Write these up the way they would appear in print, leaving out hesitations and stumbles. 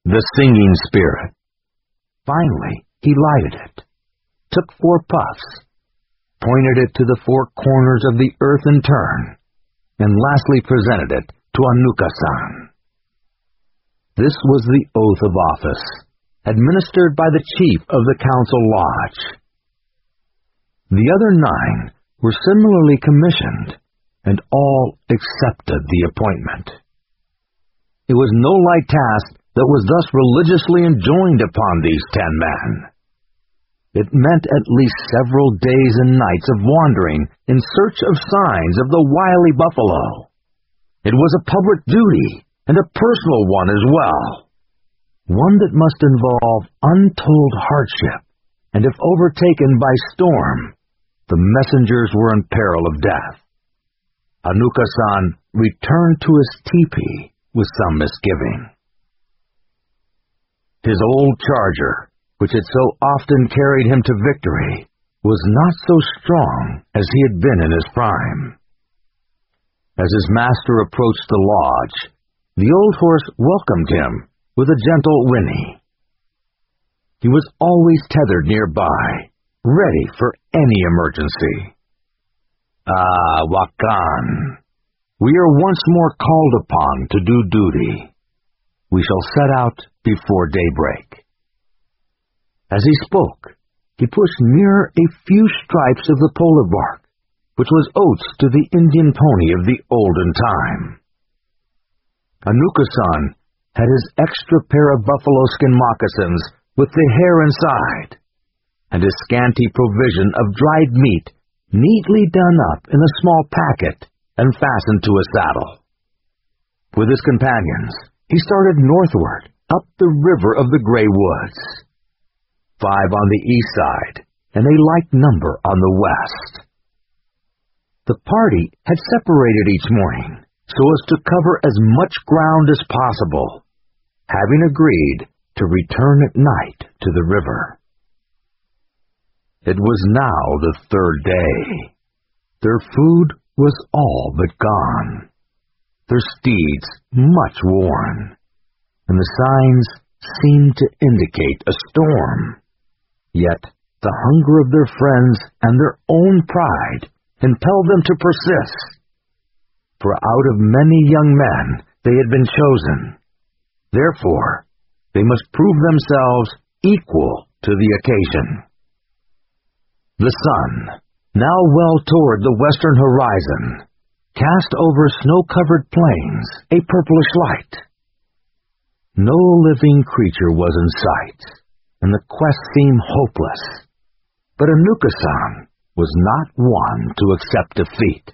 the singing spirit. Finally, he lighted it, took 4 puffs, pointed it to the 4 corners of the earth in turn, and lastly presented it to Anuka-san. This was the oath of office, administered by the chief of the council lodge. The other 9 were similarly commissioned, and all accepted the appointment. It was no light task that was thus religiously enjoined upon these 10 men. It meant at least several days and nights of wandering in search of signs of the wily buffalo. It was a public duty, and a personal one as well. One that must involve untold hardship, and if overtaken by storm, the messengers were in peril of death. Anuka-san returned to his teepee with some misgiving. His old charger, which had so often carried him to victory, was not so strong as he had been in his prime. As his master approached the lodge, the old horse welcomed him with a gentle whinny. He was always tethered nearby, ready for any emergency. "Ah, Wakan, we are once more called upon to do duty. We shall set out before daybreak." As he spoke, he pushed nearer a few stripes of the polar bark, which was oats to the Indian pony of the olden time. Anuka-san had his extra pair of buffalo skin moccasins with the hair inside, and his scanty provision of dried meat neatly done up in a small packet and fastened to his saddle. With his companions, he started northward, up the river of the Grey Woods. 5 on the east side, and a like number on the west. The party had separated each morning, so as to cover as much ground as possible, having agreed to return at night to the river. It was now the 3rd day. Their food was all but gone, their steeds much worn, and the signs seemed to indicate a storm. Yet the hunger of their friends and their own pride impelled them to persist. For out of many young men they had been chosen. Therefore, they must prove themselves equal to the occasion. The sun, now well toward the western horizon, cast over snow-covered plains a purplish light. No living creature was in sight, and the quest seemed hopeless. But Anuka-san was not one to accept defeat.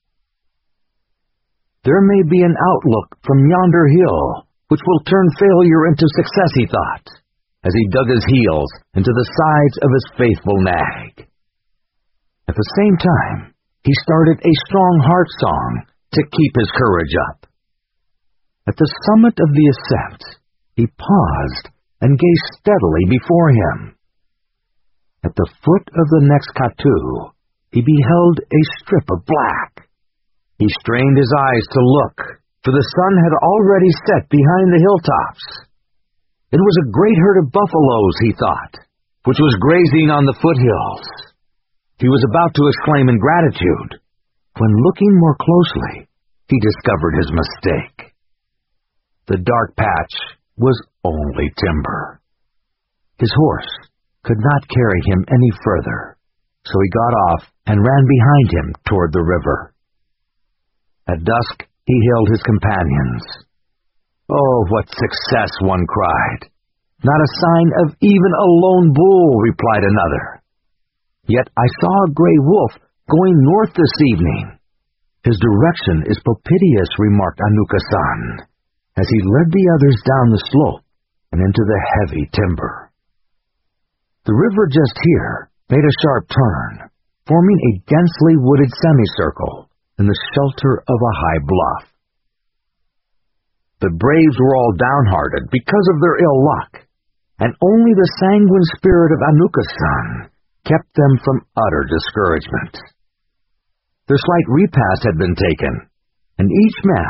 "There may be an outlook from yonder hill which will turn failure into success," he thought, as he dug his heels into the sides of his faithful nag. At the same time, he started a strong heart song to keep his courage up. At the summit of the ascent, he paused and gazed steadily before him. At the foot of the next katu, he beheld a strip of black. He strained his eyes to look, for the sun had already set behind the hilltops. It was a great herd of buffaloes, he thought, which was grazing on the foothills. He was about to exclaim in gratitude, when looking more closely, he discovered his mistake. The dark patch was only timber. His horse could not carry him any further, so he got off and ran behind him toward the river. At dusk he hailed his companions. "Oh, what success!" one cried. "Not a sign of even a lone bull," replied another. "Yet I saw a gray wolf going north this evening." "His direction is propitious," remarked Anuka-san, as he led the others down the slope and into the heavy timber. The river just here made a sharp turn, forming a densely wooded semicircle in the shelter of a high bluff. The braves were all downhearted because of their ill luck, and only the sanguine spirit of Anuka-san kept them from utter discouragement. Their slight repast had been taken, and each man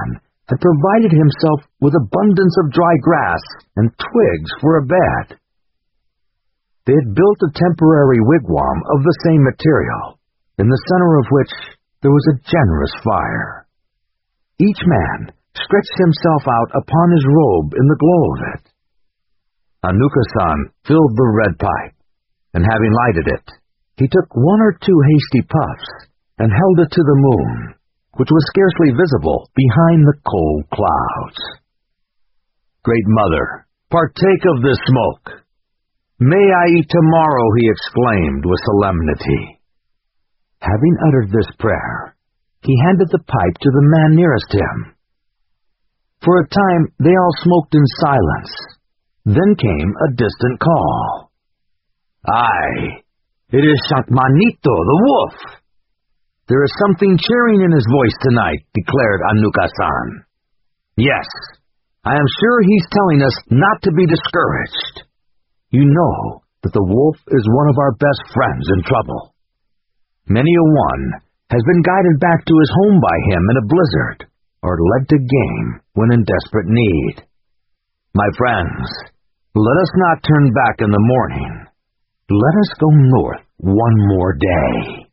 had provided himself with abundance of dry grass and twigs for a bed. They had built a temporary wigwam of the same material, in the center of which there was a generous fire. Each man stretched himself out upon his robe in the glow of it. Anuka-san filled the red pipe, and having lighted it, he took one or two hasty puffs and held it to the moon, which was scarcely visible behind the cold clouds. "Great Mother, partake of this smoke. May I eat tomorrow," he exclaimed with solemnity. Having uttered this prayer, he handed the pipe to the man nearest him. For a time they all smoked in silence. Then came a distant call. "Aye, it is Saint Manito, the wolf." "There is something cheering in his voice tonight," declared Anuka-san. "Yes, I am sure he's telling us not to be discouraged. You know that the wolf is one of our best friends in trouble. Many a one has been guided back to his home by him in a blizzard, or led to game when in desperate need. My friends, let us not turn back in the morning. Let us go north one more day."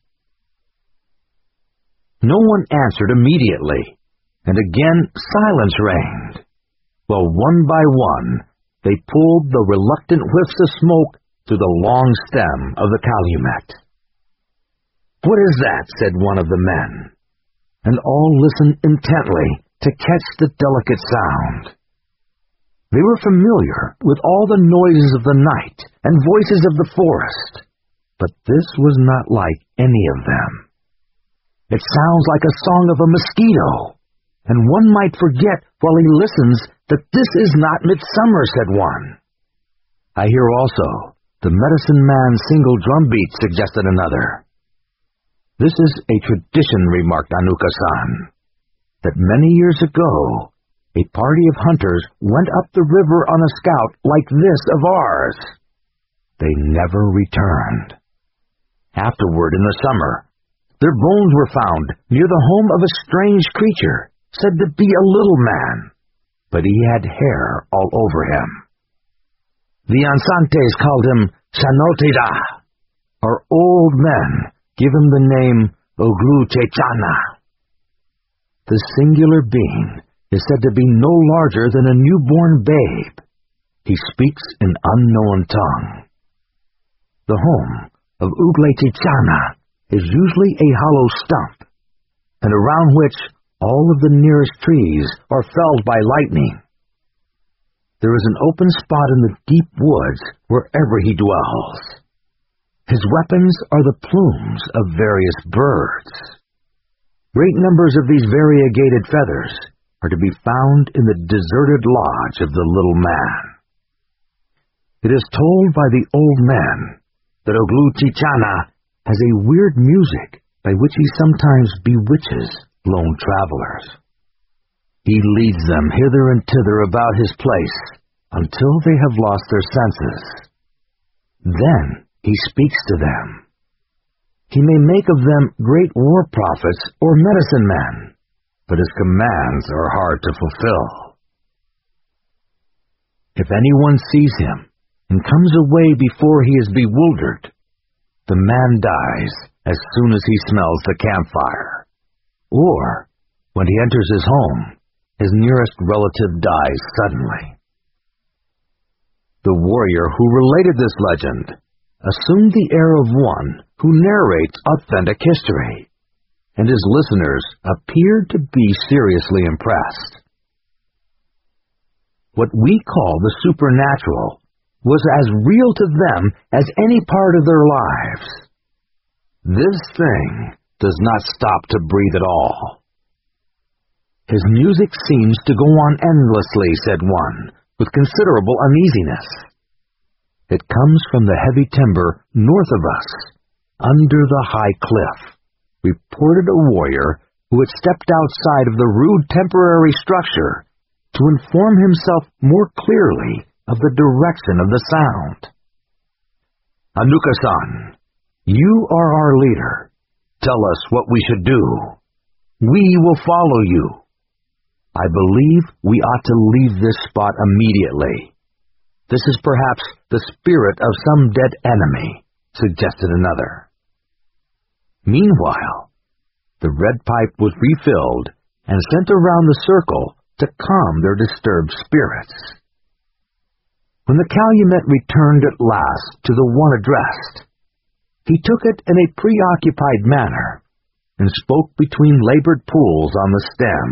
No one answered immediately, and again silence reigned, while one by one they pulled the reluctant whiffs of smoke through the long stem of the calumet. "What is that?" said one of the men, and all listened intently to catch the delicate sound. They were familiar with all the noises of the night and voices of the forest, but this was not like any of them. "It sounds like a song of a mosquito, and one might forget while he listens that this is not midsummer," said one. "I hear also the medicine man's single drumbeat," suggested another. "This is a tradition," remarked Anuka-san, "that many years ago a party of hunters went up the river on a scout like this of ours. They never returned. Afterward, in the summer, their bones were found near the home of a strange creature, said to be a little man, but he had hair all over him. The Ansantes called him Sanotida, or old men give him the name Oglu Chechana. The singular being is said to be no larger than a newborn babe. He speaks an unknown tongue. The home of Ugle Chechana is usually a hollow stump, and around which all of the nearest trees are felled by lightning. There is an open spot in the deep woods wherever he dwells. His weapons are the plumes of various birds. Great numbers of these variegated feathers are to be found in the deserted lodge of the little man. It is told by the old men that Oglu Chechana has a weird music by which he sometimes bewitches lone travelers. He leads them hither and thither about his place until they have lost their senses. Then he speaks to them. He may make of them great war prophets or medicine men, but his commands are hard to fulfill. If anyone sees him and comes away before he is bewildered, the man dies as soon as he smells the campfire, or when he enters his home, his nearest relative dies suddenly. The warrior who related this legend assumed the air of one who narrates authentic history, and his listeners appeared to be seriously impressed. What we call the supernatural was as real to them as any part of their lives. This thing does not stop to breathe at all. His music seems to go on endlessly, said one, with considerable uneasiness. It comes from the heavy timber north of us, under the high cliff, reported a warrior who had stepped outside of the rude temporary structure to inform himself more clearly of the direction of the sound. Anuka-san, you are our leader. Tell us what we should do. We will follow you. I believe we ought to leave this spot immediately. This is perhaps the spirit of some dead enemy, suggested another. Meanwhile, the red pipe was refilled and sent around the circle to calm their disturbed spirits. When the calumet returned at last to the one addressed, he took it in a preoccupied manner and spoke between labored pulls on the stem.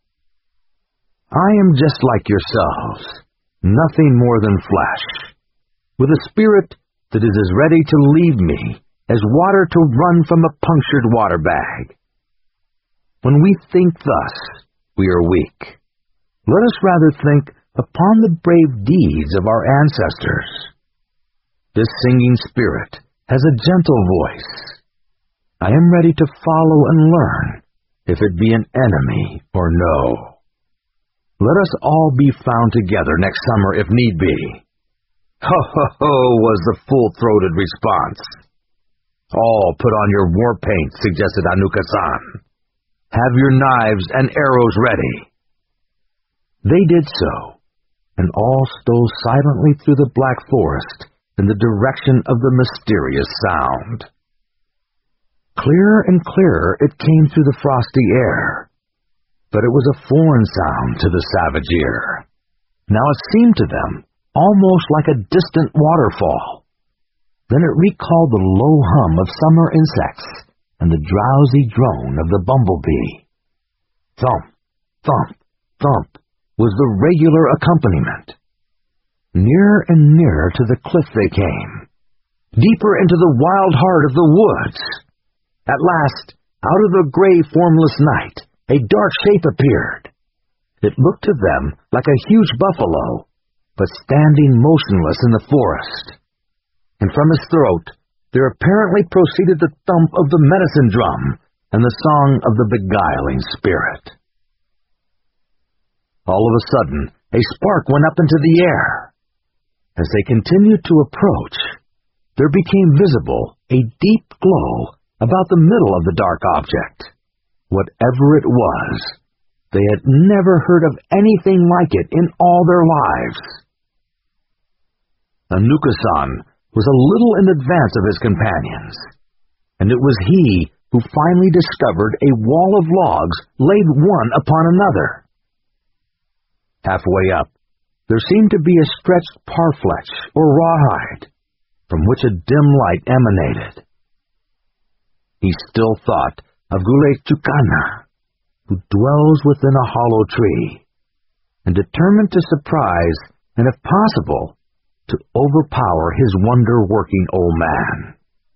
I am just like yourselves, nothing more than flesh, with a spirit that is as ready to leave me as water to run from a punctured water bag. When we think thus, we are weak. Let us rather think upon the brave deeds of our ancestors. This singing spirit has a gentle voice. I am ready to follow and learn, if it be an enemy or no. Let us all be found together next summer if need be. Ho, ho, ho, was the full-throated response. All put on your war paint, suggested Anuka-san. Have your knives and arrows ready. They did so, and all stole silently through the black forest in the direction of the mysterious sound. Clearer and clearer it came through the frosty air, but it was a foreign sound to the savage ear. Now it seemed to them almost like a distant waterfall. Then it recalled the low hum of summer insects and the drowsy drone of the bumblebee. Thump, thump, thump was the regular accompaniment. Nearer and nearer to the cliff they came, deeper into the wild heart of the woods. At last, out of the gray, formless night, a dark shape appeared. It looked to them like a huge buffalo, but standing motionless in the forest. And from his throat there apparently proceeded the thump of the medicine drum and the song of the beguiling spirit. All of a sudden, a spark went up into the air. As they continued to approach, there became visible a deep glow about the middle of the dark object. Whatever it was, they had never heard of anything like it in all their lives. Anuka-san was a little in advance of his companions, and it was he who finally discovered a wall of logs laid one upon another. Halfway up, there seemed to be a stretched parfleche or rawhide, from which a dim light emanated. He still thought of Gule-Tukana, who dwells within a hollow tree, and determined to surprise, and if possible, to overpower his wonder-working old man.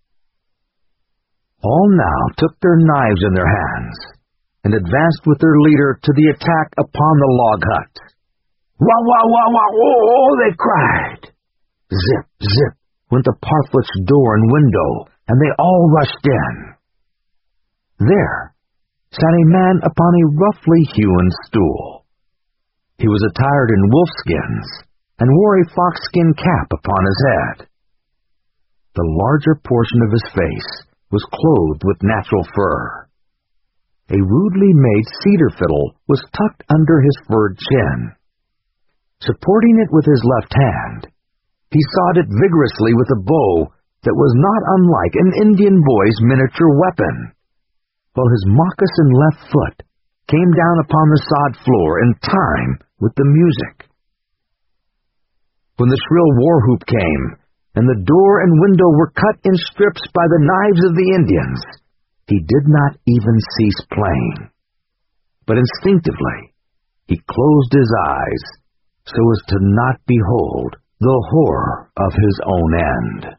All now took their knives in their hands, and advanced with their leader to the attack upon the log hut. "Wah, wah, wah, wah, oh!" they cried. Zip, zip went the parfleche door and window, and they all rushed in. There sat a man upon a roughly hewn stool. He was attired in wolfskins, and wore a foxskin cap upon his head. The larger portion of his face was clothed with natural fur. A rudely made cedar fiddle was tucked under his furred chin. Supporting it with his left hand, he sawed it vigorously with a bow that was not unlike an Indian boy's miniature weapon, while his moccasined left foot came down upon the sod floor in time with the music. When the shrill war whoop came, and the door and window were cut in strips by the knives of the Indians, he did not even cease playing. But instinctively, he closed his eyes so as to not behold the horror of his own end.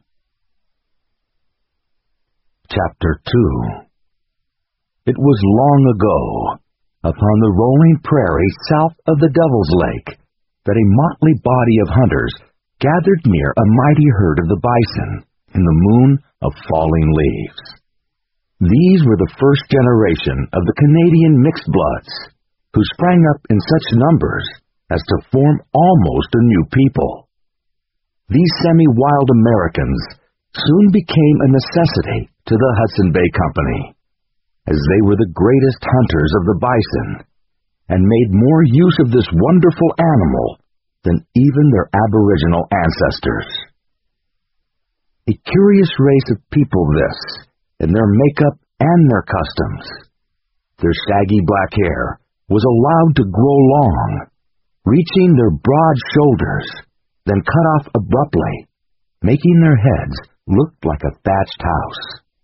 Chapter 2. It was long ago, upon the rolling prairie south of the Devil's Lake, that a motley body of hunters gathered near a mighty herd of the bison in the moon of falling leaves. These were the first generation of the Canadian mixed bloods, who sprang up in such numbers as to form almost a new people. These semi-wild Americans soon became a necessity to the Hudson Bay Company, as they were the greatest hunters of the bison, and made more use of this wonderful animal than even their aboriginal ancestors. A curious race of people this, in their makeup and their customs. Their shaggy black hair was allowed to grow long, reaching their broad shoulders, then cut off abruptly, making their heads look like a thatched house.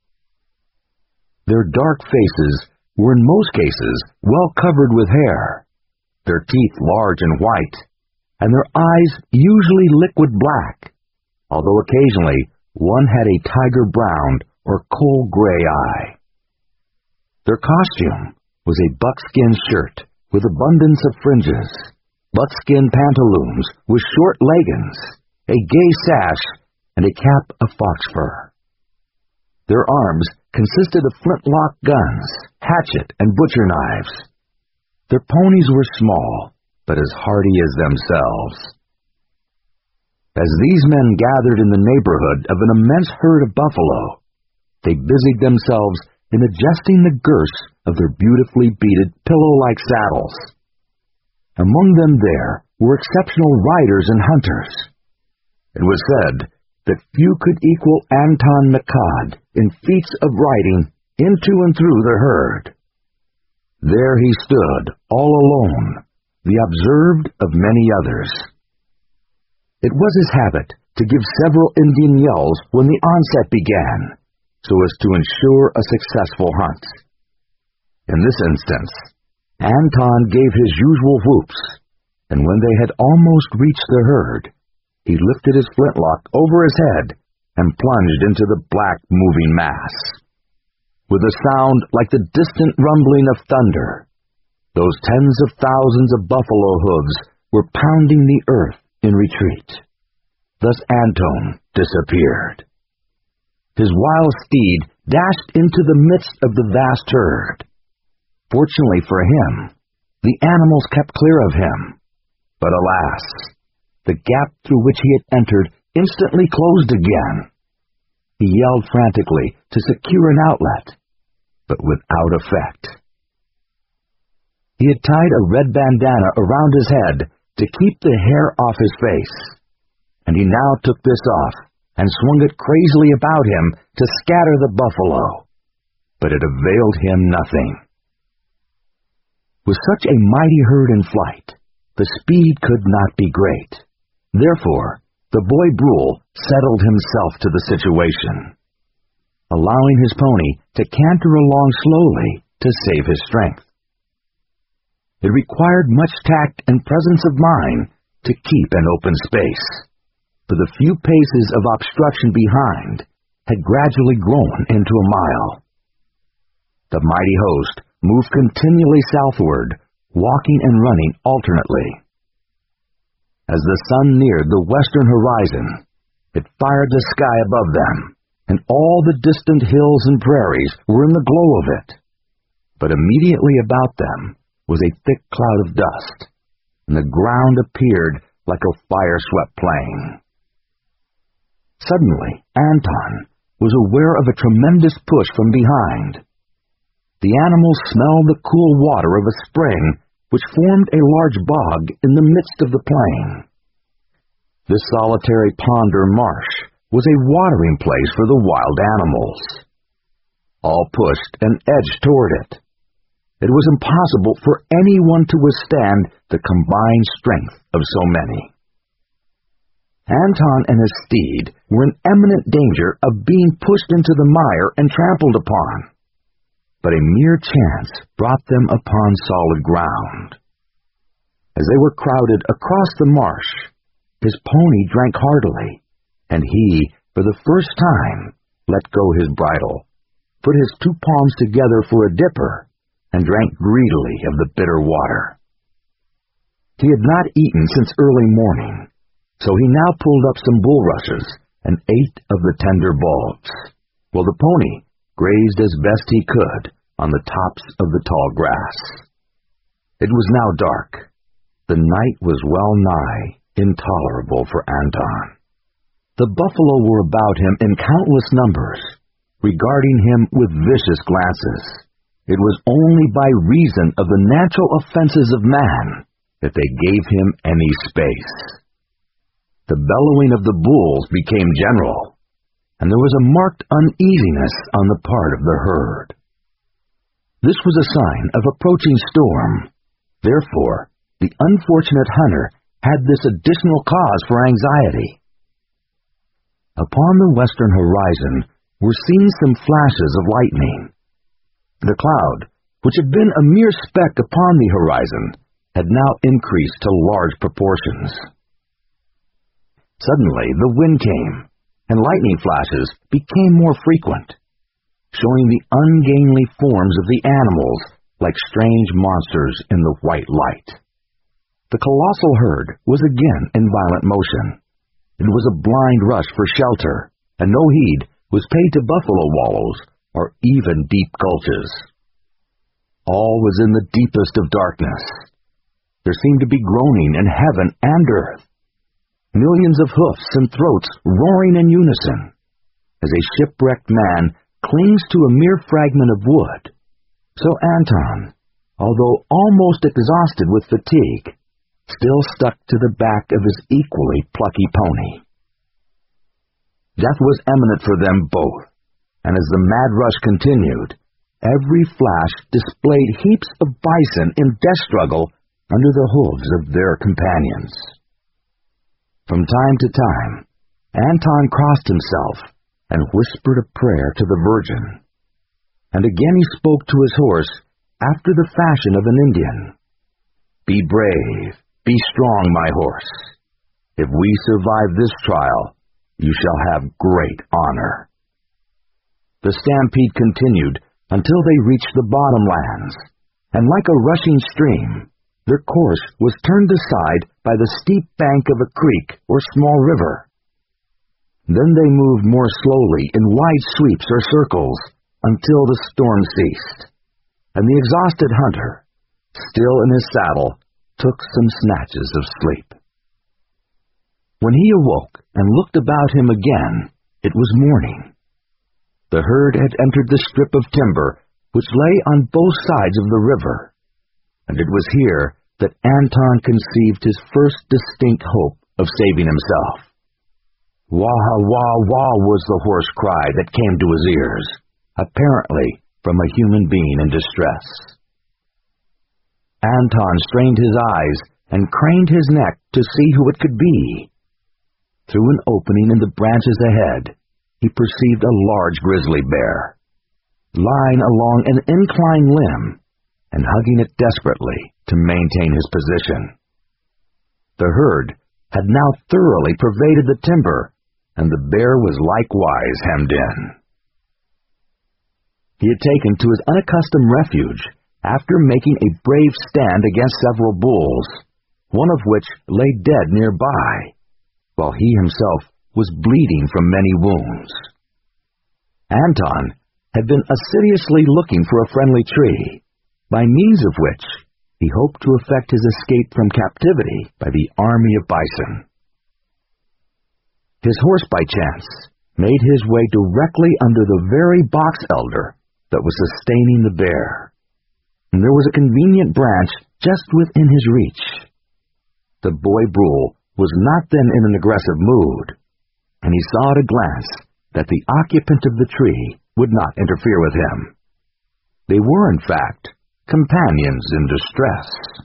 Their dark faces were in most cases well covered with hair, their teeth large and white, and their eyes usually liquid black, although occasionally one had a tiger brown or coal gray eye. Their costume was a buckskin shirt with abundance of fringes, buckskin pantaloons with short leggings, a gay sash, and a cap of fox fur. Their arms consisted of flintlock guns, hatchet, and butcher knives. Their ponies were small, but as hardy as themselves. As these men gathered in the neighborhood of an immense herd of buffalo, they busied themselves in adjusting the girths of their beautifully beaded pillow-like saddles. Among them there were exceptional riders and hunters. It was said that few could equal Anton McCod in feats of riding into and through the herd. There he stood, all alone, the observed of many others. It was his habit to give several Indian yells when the onset began, so as to ensure a successful hunt. In this instance, Anton gave his usual whoops, and when they had almost reached the herd, he lifted his flintlock over his head and plunged into the black moving mass. With a sound like the distant rumbling of thunder, those tens of thousands of buffalo hooves were pounding the earth in retreat. Thus Anton disappeared. His wild steed dashed into the midst of the vast herd. Fortunately for him, the animals kept clear of him. But alas, the gap through which he had entered instantly closed again. He yelled frantically to secure an outlet, but without effect. He had tied a red bandana around his head to keep the hair off his face, and he now took this off and swung it crazily about him to scatter the buffalo, but it availed him nothing. With such a mighty herd in flight, the speed could not be great. Therefore, the boy Brule settled himself to the situation, allowing his pony to canter along slowly to save his strength. It required much tact and presence of mind to keep an open space, for the few paces of obstruction behind had gradually grown into a mile. The mighty host moved continually southward, walking and running alternately. As the sun neared the western horizon, it fired the sky above them, and all the distant hills and prairies were in the glow of it. But immediately about them was a thick cloud of dust, and the ground appeared like a fire-swept plain. Suddenly, Anton was aware of a tremendous push from behind. The animals smelled the cool water of a spring which formed a large bog in the midst of the plain. This solitary pond or marsh was a watering place for the wild animals. All pushed and edged toward it. It was impossible for anyone to withstand the combined strength of so many. Anton and his steed were in imminent danger of being pushed into the mire and trampled upon. But a mere chance brought them upon solid ground. As they were crowded across the marsh, his pony drank heartily, and he, for the first time, let go his bridle, put his two palms together for a dipper, and drank greedily of the bitter water. He had not eaten since early morning, so he now pulled up some bulrushes and ate of the tender bulbs, while the pony grazed as best he could on the tops of the tall grass. It was now dark. The night was well nigh intolerable for Anton. The buffalo were about him in countless numbers, regarding him with vicious glances, It was only by reason of the natural offenses of man that they gave him any space. The bellowing of the bulls became general, and there was a marked uneasiness on the part of the herd. This was a sign of approaching storm. Therefore, the unfortunate hunter had this additional cause for anxiety. Upon the western horizon were seen some flashes of lightning. The cloud, which had been a mere speck upon the horizon, had now increased to large proportions. Suddenly the wind came, and lightning flashes became more frequent, showing the ungainly forms of the animals like strange monsters in the white light. The colossal herd was again in violent motion. It was a blind rush for shelter, and no heed was paid to buffalo wallows or even deep gulches. All was in the deepest of darkness. There seemed to be groaning in heaven and earth, millions of hoofs and throats roaring in unison, as a shipwrecked man clings to a mere fragment of wood. So Anton, although almost exhausted with fatigue, still stuck to the back of his equally plucky pony. Death was imminent for them both, and as the mad rush continued, every flash displayed heaps of bison in death struggle under the hooves of their companions. From time to time, Anton crossed himself and whispered a prayer to the Virgin, and again he spoke to his horse after the fashion of an Indian. "Be brave, be strong, my horse. If we survive this trial, you shall have great honor." The stampede continued until they reached the bottomlands, and like a rushing stream, their course was turned aside by the steep bank of a creek or small river. Then they moved more slowly in wide sweeps or circles until the storm ceased, and the exhausted hunter, still in his saddle, took some snatches of sleep. When he awoke and looked about him again, it was morning. The herd had entered the strip of timber which lay on both sides of the river, and it was here that Anton conceived his first distinct hope of saving himself. "Wah, wah, wah," was the hoarse cry that came to his ears, apparently from a human being in distress. Anton strained his eyes and craned his neck to see who it could be. Through an opening in the branches ahead, he perceived a large grizzly bear, lying along an inclined limb and hugging it desperately to maintain his position. The herd had now thoroughly pervaded the timber, and the bear was likewise hemmed in. He had taken to his unaccustomed refuge after making a brave stand against several bulls, one of which lay dead nearby, while he himself was bleeding from many wounds. Anton had been assiduously looking for a friendly tree, by means of which he hoped to effect his escape from captivity by the army of bison. His horse, by chance, made his way directly under the very box elder that was sustaining the bear, and there was a convenient branch just within his reach. The boy Brule was not then in an aggressive mood, and he saw at a glance that the occupant of the tree would not interfere with him. They were, in fact, companions in distress.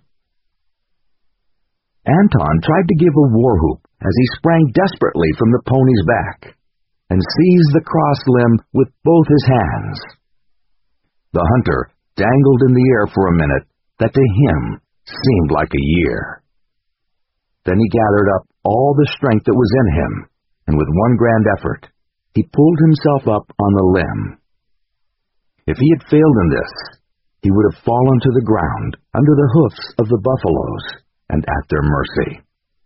Anton tried to give a war whoop as he sprang desperately from the pony's back and seized the crossed limb with both his hands. The hunter dangled in the air for a minute that to him seemed like a year. Then he gathered up all the strength that was in him, and with one grand effort, he pulled himself up on the limb. If he had failed in this, he would have fallen to the ground under the hoofs of the buffaloes and at their mercy.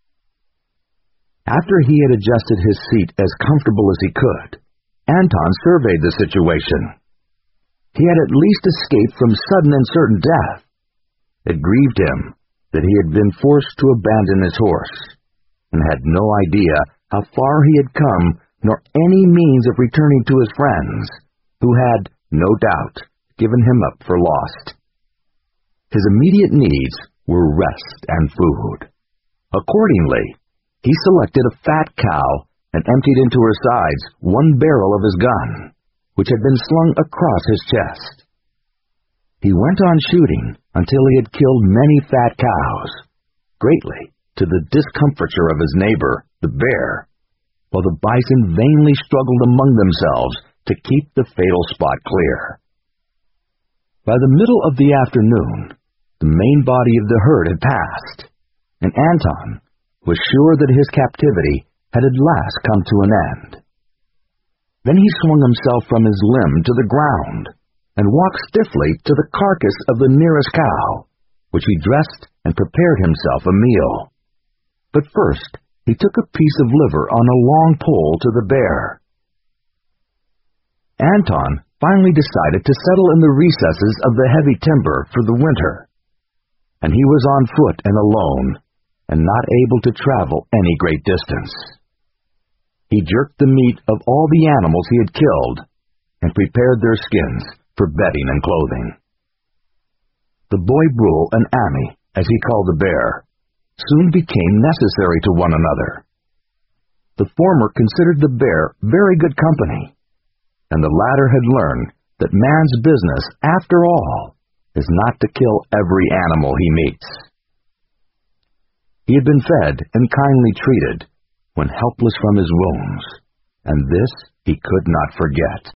After he had adjusted his seat as comfortable as he could, Anton surveyed the situation. He had at least escaped from sudden and certain death. It grieved him that he had been forced to abandon his horse, and had no idea how far he had come, nor any means of returning to his friends, who had, no doubt, given him up for lost. His immediate needs were rest and food. Accordingly, he selected a fat cow and emptied into her sides one barrel of his gun, which had been slung across his chest. He went on shooting until he had killed many fat cows, greatly to the discomfiture of his neighbor, the bear, while the bison vainly struggled among themselves to keep the fatal spot clear. By the middle of the afternoon, the main body of the herd had passed, and Anton was sure that his captivity had at last come to an end. Then he swung himself from his limb to the ground and walked stiffly to the carcass of the nearest cow, which he dressed and prepared himself a meal. But first he took a piece of liver on a long pole to the bear. Anton finally decided to settle in the recesses of the heavy timber for the winter, and he was on foot and alone, and not able to travel any great distance. He jerked the meat of all the animals he had killed, and prepared their skins for bedding and clothing. The boy Brule and Ami, as he called the bear, soon became necessary to one another. The former considered the bear very good company, and the latter had learned that man's business, after all, is not to kill every animal he meets. He had been fed and kindly treated when helpless from his wounds, and this he could not forget.